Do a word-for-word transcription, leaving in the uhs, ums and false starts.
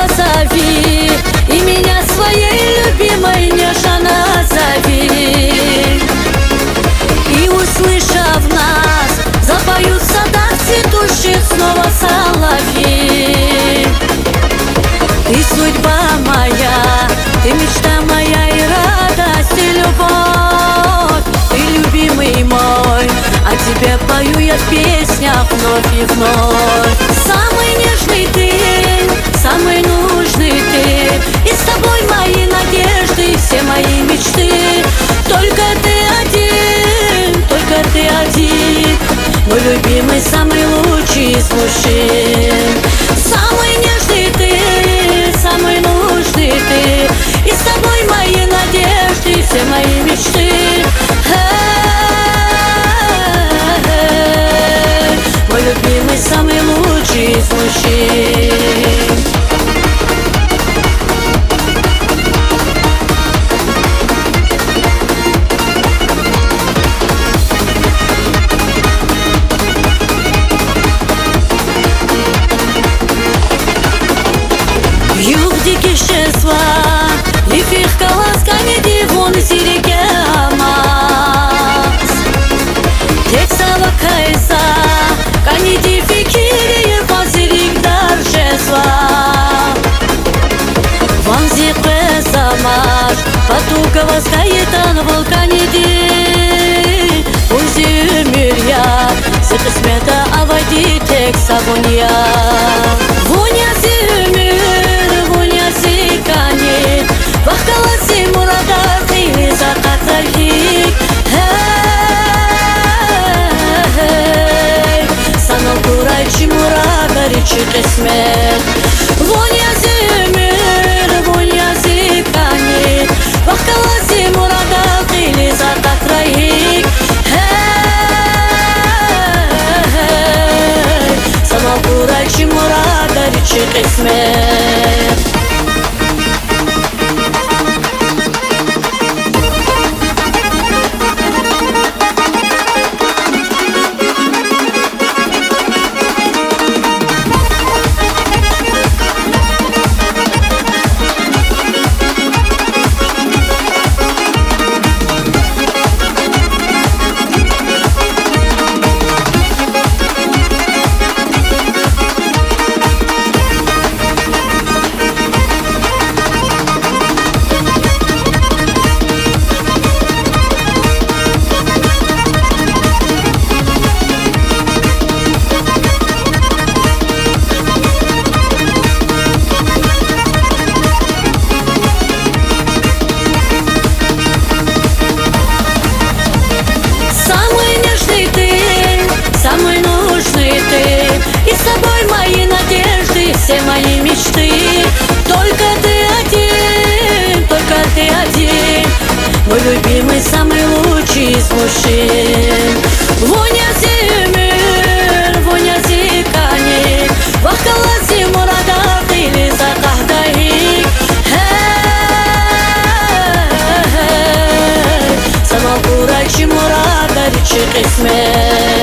позови и меня своей любимой нежно назови. И услышав нас, запоют в садах цветущих снова соловьи. Ты судьба моя, ты мечта моя и радость, и любовь, ты любимый мой, о тебе пою я в песнях вновь и вновь. Самый нежный ты, самый нужный ты, и с тобой мои надежды, все мои мечты. Только ты один, только ты один, мой любимый, самый лучший из мужчин. Самый нежный ты, самый нужный ты, и с тобой мои надежды, все мои мечты. Мой любимый, самый лучший из мужчин. Югдикишесва, лифих каласками дивон сирике амаз. Тексава кайса, каниди фикири фазирик даржесва. Ванзи кэсамаш, патукава скаитан волканиди. Узи мирья, зиксмета авади текса вунья. Вуня зимир, вуня зикани, вахкаласи мурадар ты закатрахик. Санал курайчи мурадаричи кисмет. Вуня зимир, вуня зикани, вахкаласи мурадар ты закатрахик. Санал курайчи мурадаричи кисмет. Все мои мечты, только ты один, только ты один, мой любимый, самый лучший из мужчин. Вуня зимир, вуня зикани, вахкаласи мурадах или закахдахик. Самал курайчи мурадаричи кисмет.